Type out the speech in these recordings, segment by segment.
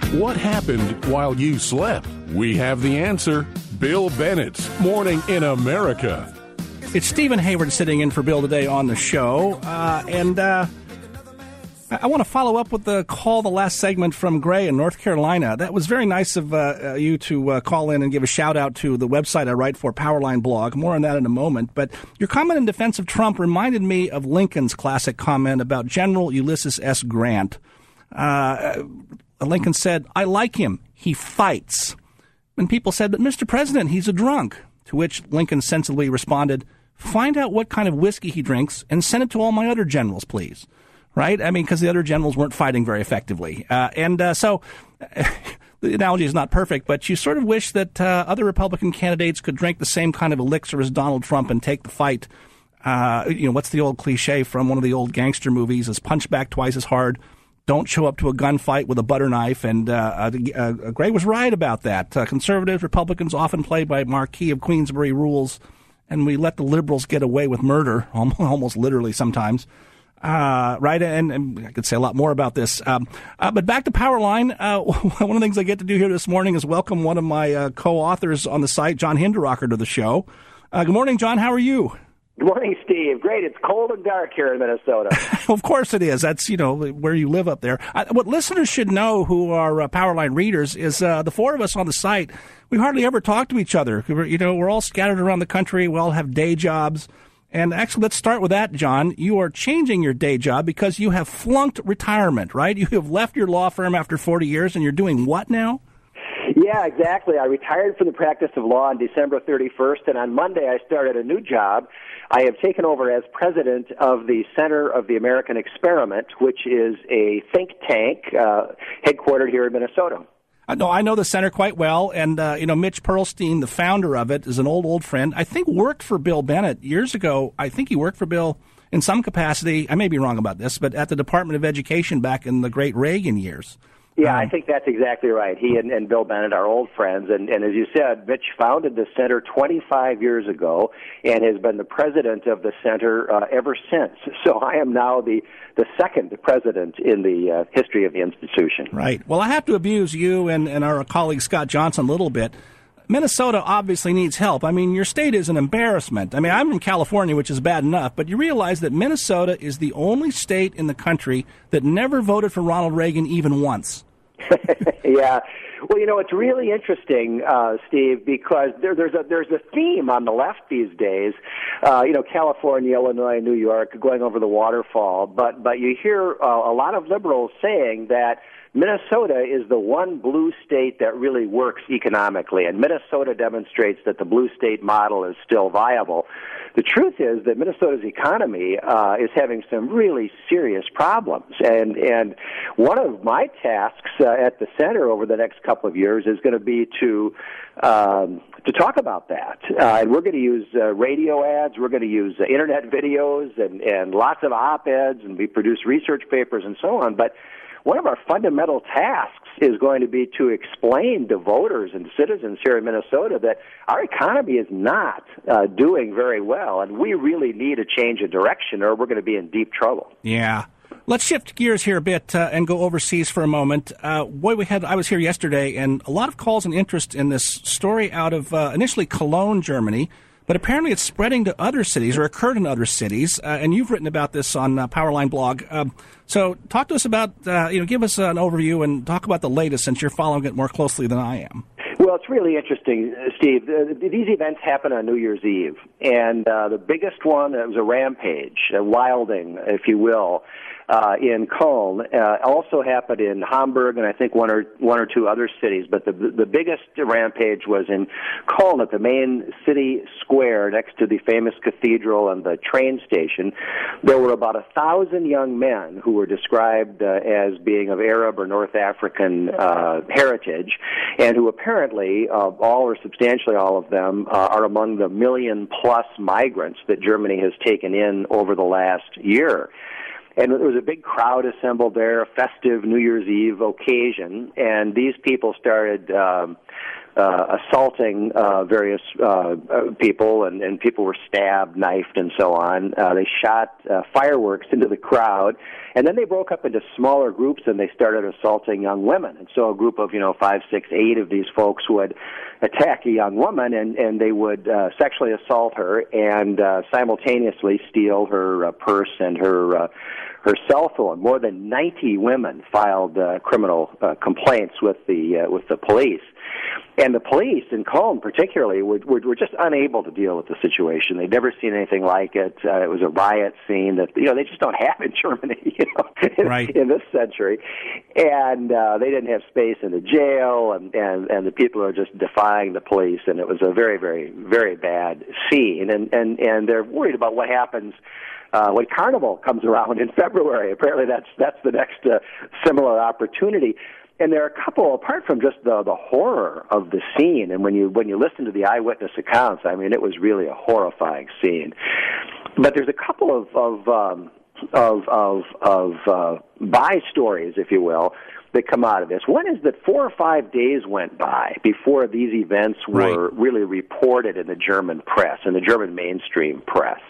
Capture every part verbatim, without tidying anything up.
What happened while you slept? We have the answer. Bill Bennett's Morning in America. It's Stephen Hayward sitting in for Bill today on the show, uh, and uh, I want to follow up with the call, the last segment from Gray in North Carolina. That was very nice of uh, you to uh, call in and give a shout-out to the website I write for, Powerline Blog. More on that in a moment. But your comment in defense of Trump reminded me of Lincoln's classic comment about General Ulysses S. Grant. Uh, Lincoln said, "I like him. He fights." And people said, "But Mister President, he's a drunk." To which Lincoln sensibly responded, "Find out what kind of whiskey he drinks and send it to all my other generals, please." Right? I mean, because the other generals weren't fighting very effectively. Uh, and uh, so the analogy is not perfect, but you sort of wish that uh, other Republican candidates could drink the same kind of elixir as Donald Trump and take the fight. Uh, you know, what's the old cliche from one of the old gangster movies is punch back twice as hard. Don't show up to a gunfight with a butter knife. And uh, uh, Gray was right about that. Uh, conservatives, Republicans often play by Marquis of Queensberry rules, and we let the liberals get away with murder, almost literally sometimes. Uh, right, and, and I could say a lot more about this. Um, uh, but back to Powerline, uh, one of the things I get to do here this morning is welcome one of my uh, co-authors on the site, John Hinderaker, to the show. Uh, good morning, John. How are you? Good morning, Steve. Great. It's cold and dark here in Minnesota. Of course it is. That's, you know, where you live up there. Uh, what listeners should know who are uh, Powerline readers is uh, the four of us on the site, we hardly ever talk to each other. We're, you know, we're all scattered around the country. We all have day jobs. And actually, let's start with that, John. You are changing your day job because you have flunked retirement, right? You have left your law firm after forty years, and you're doing what now? Yeah, exactly. I retired from the practice of law on December thirty-first, and on Monday I started a new job. I have taken over as president of the Center of the American Experiment, which is a think tank uh, headquartered here in Minnesota. Uh, no, I know the center quite well, and, uh, you know, Mitch Pearlstein, the founder of it, is an old, old friend. I think worked for Bill Bennett years ago. I think he worked for Bill in some capacity. I may be wrong about this, but at the Department of Education back in the great Reagan years. Yeah, um, I think that's exactly right. He and, and Bill Bennett are old friends, and, and as you said, Mitch founded the center twenty-five years ago and has been the president of the center uh, ever since. So I am now the, the second president in the uh, history of the institution. Right. Well, I have to abuse you and, and our colleague Scott Johnson a little bit. Minnesota obviously needs help. I mean, your state is an embarrassment. I mean, I'm from California, which is bad enough, but you realize that Minnesota is the only state in the country that never voted for Ronald Reagan even once. Yeah. Well, you know, it's really interesting, uh, Steve, because there, there's a there's a theme on the left these days. Uh, you know, California, Illinois, New York, going over the waterfall. But but you hear uh, a lot of liberals saying that Minnesota is the one blue state that really works economically, and Minnesota demonstrates that the blue state model is still viable. The truth is that Minnesota's economy uh, is having some really serious problems, and and one of my tasks uh, at the center over the next couple of years is going to be to um, to talk about that. Uh, and we're going to use uh, radio ads, we're going to use uh, internet videos, and and lots of op-eds, and we produce research papers and so on. But one of our fundamental tasks is going to be to explain to voters and citizens here in Minnesota that our economy is not uh, doing very well, and we really need a change of direction or we're going to be in deep trouble. Yeah. Let's shift gears here a bit uh, and go overseas for a moment. Uh, boy, we had I was here yesterday, and a lot of calls and interest in this story out of uh, initially Cologne, Germany, but apparently it's spreading to other cities or occurred in other cities, uh, and you've written about this on uh, Powerline Blog. Um, so talk to us about, uh, you know, give us an overview and talk about the latest since you're following it more closely than I am. Well, it's really interesting, Steve. Uh, these events happen on New Year's Eve, and uh, the biggest one, it was a rampage, a wilding, if you will, uh, in Cologne. Uh, also happened in Hamburg and I think one or one or two other cities. But the the biggest rampage was in Cologne at the main city square next to the famous cathedral and the train station. There were about a thousand young men who were described uh, as being of Arab or North African uh, heritage, and who apparently, uh, all or substantially all of them, uh, are among the million-plus migrants that Germany has taken in over the last year. And there was a big crowd assembled there, a festive New Year's Eve occasion, and these people started um, uh, assaulting uh, various uh, uh, people, and, and people were stabbed, knifed, and so on. Uh, they shot uh, fireworks into the crowd, and then they broke up into smaller groups and they started assaulting young women. And so a group of, you know, five, six, eight of these folks would attack a young woman, and, and they would uh, sexually assault her and uh, simultaneously steal her uh, purse and her uh, her cell phone. More than ninety women filed uh, criminal uh, complaints with the uh, with the police. And the police in Cologne particularly were, were, were just unable to deal with the situation. They'd never seen anything like it. Uh, it was a riot scene that, you know, they just don't have in Germany, you know, in, right. in this century. And uh, they didn't have space in the jail, and, and, and the people are just defying the police. And it was a very, very, very bad scene. And, and, and they're worried about what happens Uh, when Carnival comes around in February. Apparently that's that's the next uh, similar opportunity. And there are a couple, apart from just the the horror of the scene, and when you when you listen to the eyewitness accounts, I mean, it was really a horrifying scene. But there's a couple of of um, of of, of uh, by stories, if you will, that come out of this. One is that four or five days went by before these events were right. really reported in the German press, in the German mainstream press.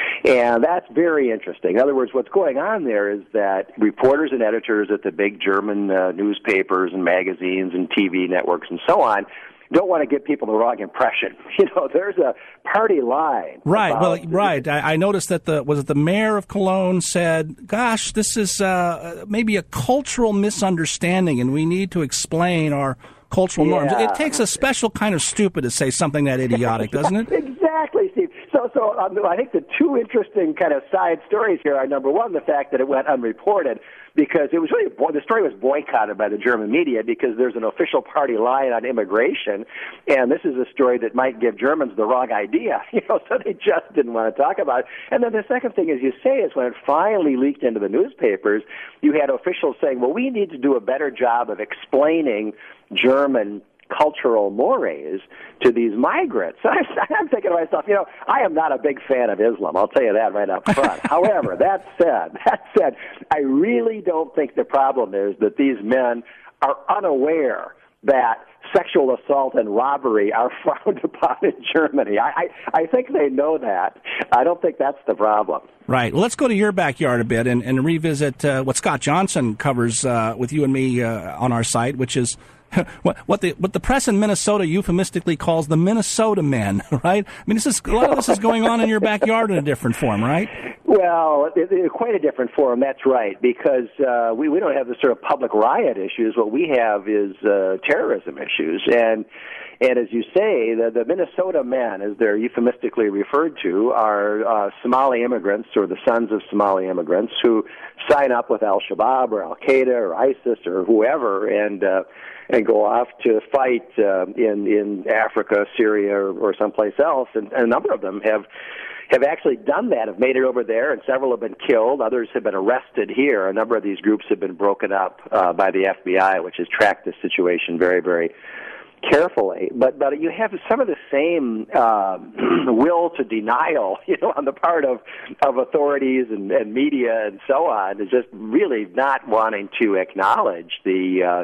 And that's very interesting. In other words, what's going on there is that reporters and editors at the big German uh, newspapers and magazines and T V networks and so on don't want to give people the wrong impression. You know, there's a party line. Right. About, well, right. I, I noticed that the was it the mayor of Cologne said, "Gosh, this is uh, maybe a cultural misunderstanding, and we need to explain our cultural yeah. norms." It takes a special kind of stupid to say something that idiotic, doesn't it? Exactly, Steve. So, so um, I think the two interesting kind of side stories here are, number one, the fact that it went unreported, because it was really, the story was boycotted by the German media because there's an official party line on immigration, and this is a story that might give Germans the wrong idea, you know, so they just didn't want to talk about it. And then the second thing, as you say, is when it finally leaked into the newspapers, you had officials saying, well, we need to do a better job of explaining German cultural mores to these migrants. So I'm thinking to myself, you know, I am not a big fan of Islam. I'll tell you that right up front. However, that said, that said, I really don't think the problem is that these men are unaware that sexual assault and robbery are frowned upon in Germany. I, I, I think they know that. I don't think that's the problem. Right. Well, let's go to your backyard a bit and, and revisit uh, what Scott Johnson covers uh, with you and me uh, on our site, which is what, what the what the press in Minnesota euphemistically calls the Minnesota men, right? I mean, this is a lot of this is going on in your backyard in a different form, right? Well, it, it, quite a different form, that's right, because uh, we, we don't have the sort of public riot issues. What we have is uh, terrorism issues. And and as you say, the, the Minnesota men, as they're euphemistically referred to, are uh, Somali immigrants or the sons of Somali immigrants who sign up with Al-Shabaab or Al-Qaeda or ISIS or whoever and uh, and go off to fight uh, in, in Africa, Syria, or, or someplace else. And, and a number of them have have actually done that, have made it over there, and several have been killed. Others have been arrested here. A number of these groups have been broken up uh, by the F B I, which has tracked this situation very, very carefully. But but you have some of the same uh, will to denial, you know, on the part of, of authorities and, and media and so on, is just really not wanting to acknowledge the uh,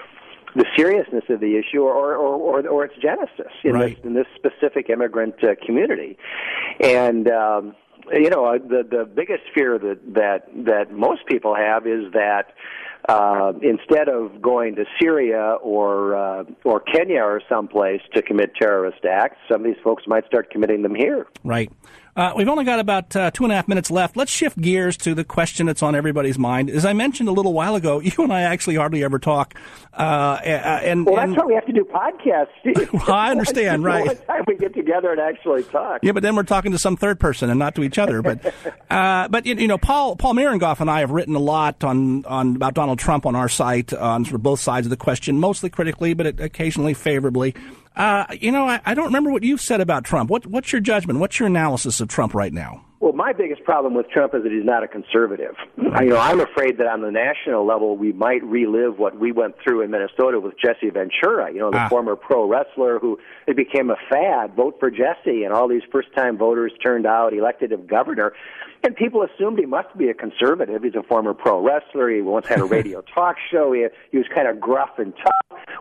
the seriousness of the issue or or, or, or its genesis in, right. this, in this specific immigrant uh, community. And, um, you know, uh, the, the biggest fear that, that, that most people have is that uh, instead of going to Syria or uh, or Kenya or someplace to commit terrorist acts, some of these folks might start committing them here. Right. Uh, we've only got about uh, two and a half minutes left. Let's shift gears to the question that's on everybody's mind. As I mentioned a little while ago, you and I actually hardly ever talk. Uh, and Well, that's and, why we have to do podcasts, Steve. Well, I understand, right. One time we get together and actually talk. Yeah, but then we're talking to some third person and not to each other. But, uh, but you know, Paul Paul Mierengoff and I have written a lot on, on about Donald Trump on our site on sort of both sides of the question, mostly critically, but occasionally favorably. Uh, you know, I, I don't remember what you've said about Trump. What, what's your judgment? What's your analysis of Trump right now? Well, my biggest problem with Trump is that he's not a conservative. You know, I'm afraid that on the national level we might relive what we went through in Minnesota with Jesse Ventura, you know, the ah. former pro wrestler who it became a fad, vote for Jesse, and all these first-time voters turned out, elected him governor. And people assumed he must be a conservative. He's a former pro wrestler. He once had a radio talk show. He, he was kind of gruff and tough.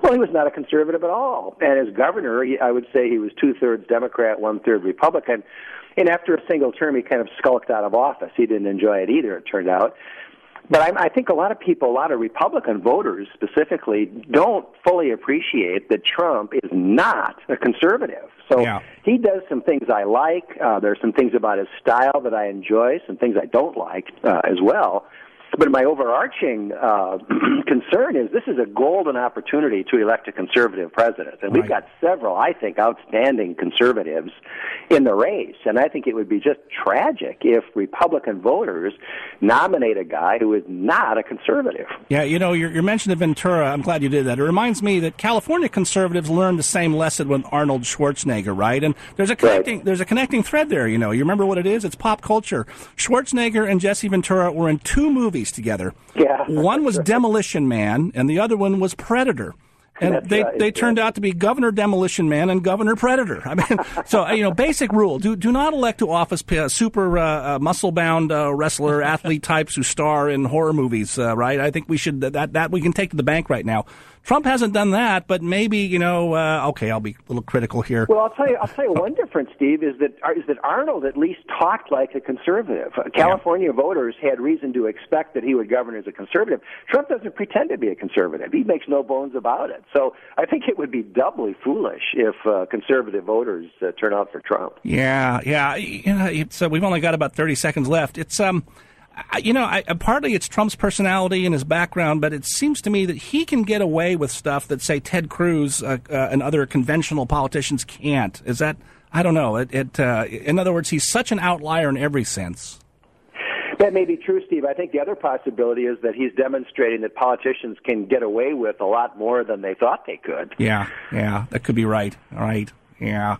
Well, he was not a conservative at all. And as governor, he, I would say he was two-thirds Democrat, one-third Republican. And after a single term, he kind of skulked out of office. He didn't enjoy it either, it turned out. But I, I think a lot of people, a lot of Republican voters specifically, don't fully appreciate that Trump is not a conservative. So yeah. he does some things I like. Uh, there are some things about his style that I enjoy, some things I don't like uh, as well. But my overarching uh, concern is this is a golden opportunity to elect a conservative president. And we've right. got several, I think, outstanding conservatives in the race. And I think it would be just tragic if Republican voters nominate a guy who is not a conservative. Yeah, you know, your, your mention of Ventura, I'm glad you did that. It reminds me that California conservatives learned the same lesson with Arnold Schwarzenegger, right? And there's a connecting right. there's a connecting thread there, you know. You remember what it is? It's pop culture. Schwarzenegger and Jesse Ventura were in two movies together. Yeah. One was Demolition Man, and the other one was Predator. And That's they, right, they yeah. turned out to be Governor Demolition Man and Governor Predator. I mean, so, you know, basic rule. Do do not elect to office uh, super uh, uh, muscle-bound uh, wrestler, athlete types who star in horror movies, uh, right? I think we should, that, that we can take to the bank right now. Trump hasn't done that, but maybe, you know, uh, okay, I'll be a little critical here. Well, I'll tell you, I'll tell you one difference, Steve, is that is that Arnold at least talked like a conservative. Uh, California yeah. voters had reason to expect that he would govern as a conservative. Trump doesn't pretend to be a conservative. He makes no bones about it. So I think it would be doubly foolish if uh, conservative voters uh, turn out for Trump. Yeah, yeah. You know, it's, uh, we've only got about thirty seconds left. It's um. You know, I, partly it's Trump's personality and his background, but it seems to me that he can get away with stuff that, say, Ted Cruz uh, uh, and other conventional politicians can't. Is that, I don't know. It, it uh, in other words, he's such an outlier in every sense. That may be true, Steve. I think the other possibility is that he's demonstrating that politicians can get away with a lot more than they thought they could. Yeah, yeah, that could be right. All right, yeah.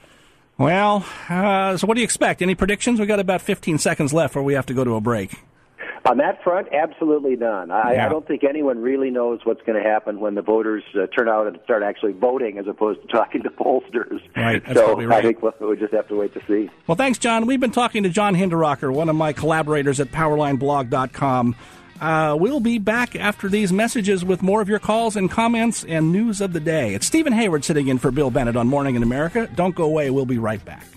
Well, uh, so what do you expect? Any predictions? We've got about fifteen seconds left before we have to go to a break. On that front, absolutely none. I, yeah. I don't think anyone really knows what's going to happen when the voters uh, turn out and start actually voting as opposed to talking to pollsters. Right, that's so probably right. I think we'll, we'll just have to wait to see. Well, thanks, John. We've been talking to John Hinderaker, one of my collaborators at powerline blog dot com. Uh, we'll be back after these messages with more of your calls and comments and news of the day. It's Stephen Hayward sitting in for Bill Bennett on Morning in America. Don't go away. We'll be right back.